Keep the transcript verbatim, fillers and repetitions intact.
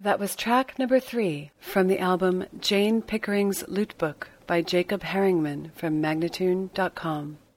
That was track number three from the album Jane Pickering's Lute Book by Jacob Herringman from Magnatune dot com.